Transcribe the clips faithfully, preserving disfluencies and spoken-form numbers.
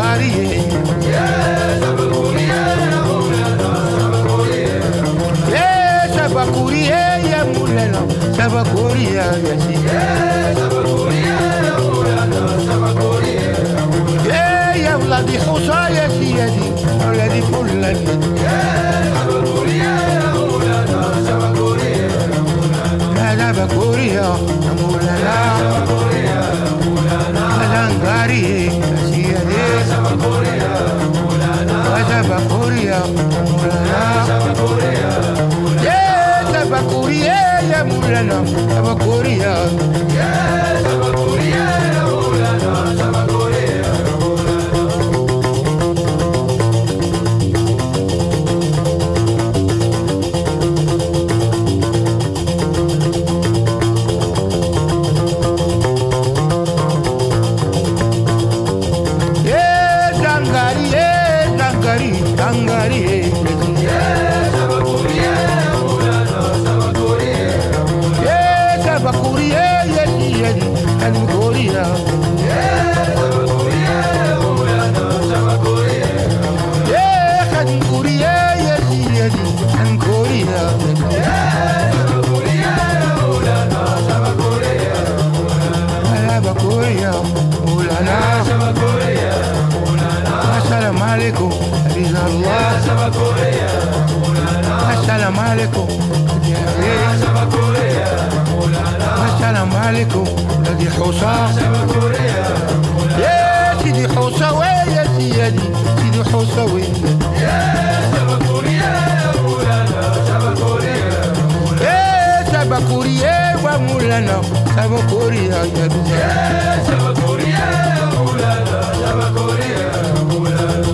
Zangari, Sabakuri, ya mulana, Sabakuri, ya yasi. Ya ولادي حوصة يا سيدي ولادي فلان. لا بكوري يا مولانا Zangari, ya siyadi. Sabakuri, ya mulana. Sabakuri, ya mulana, Sabakuri, ya. Zangari, Sabakuri, ya siyadi, Zangari, ya. Assalamu alaikum, Allah. Assalamu alaikum, Assalamu alaikum, Sidi Houssa. Ya Sidi Houssa, ya Sidi, Sidi Houssa, Sabakuri, wa mulana, Sabakuri, ya Sabakuri, ya mulana, Sabakuri, ya mulana.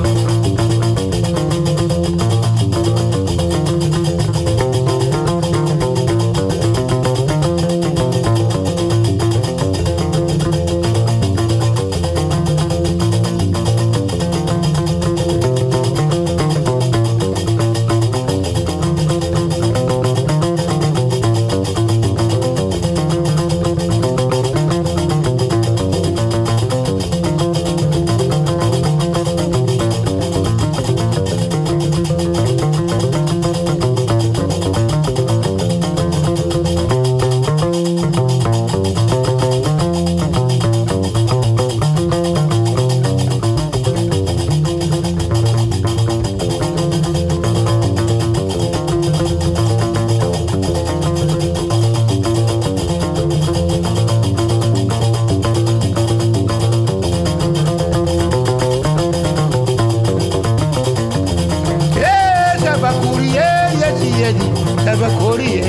Sabakuri,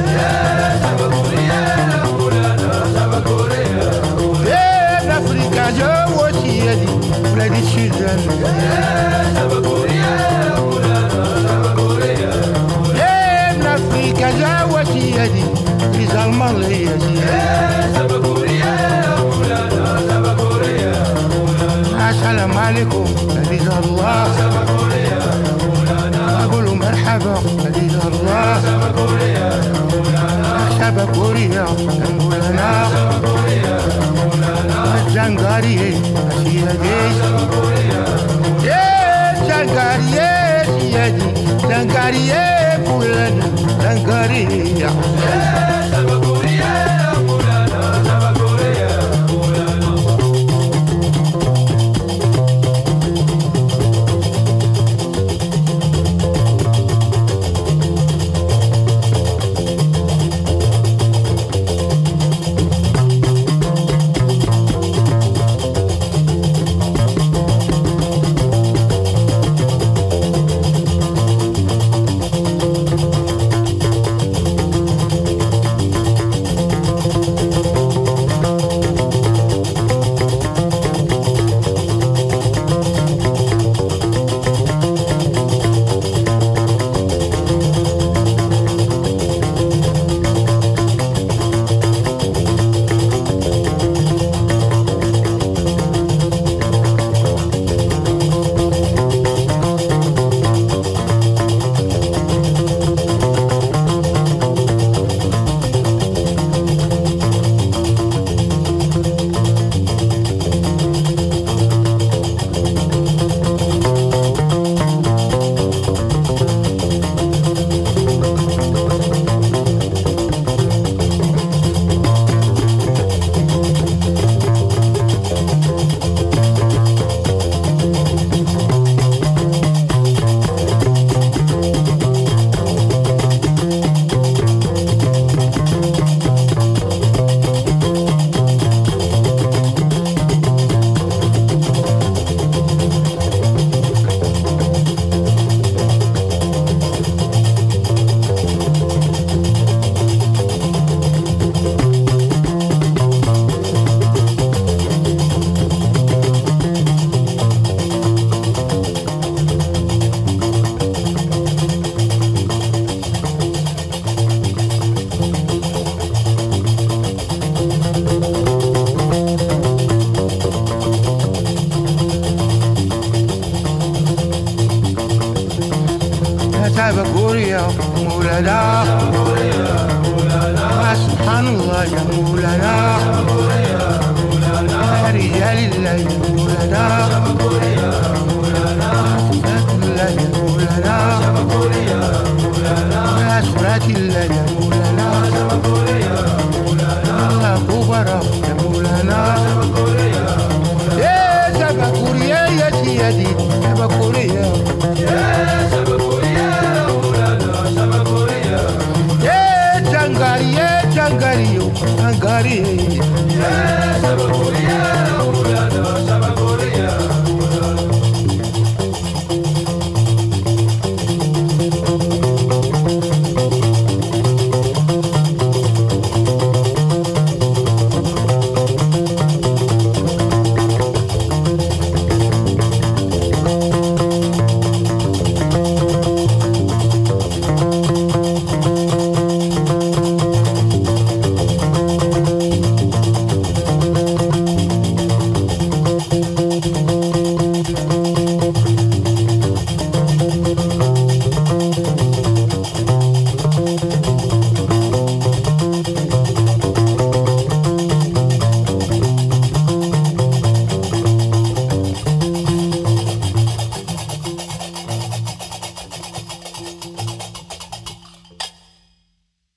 yeah, Africa, Joe, what she had, bloody children. Yeah, Africa, Joe, what she had, is all Malay. Assalamu alaikum, Aziz Allah. أقول مرحبا عزيز الله. Sabakuri, ya مولانا. Zangari, ya siyadi. Zangari, ya siyadi. Zangari, ya mulana, Zangari, ya. Sabakuri, ya mulana, Sabakuri, ya mulana. شبكور يا مولانا سبحان الله يا مولانا يا رجال الله يا مولانا الله يا مولانا يا سورة الله يا مولانا الله أكبر يا مولانا يا شبكور يا سيدي شبكور يا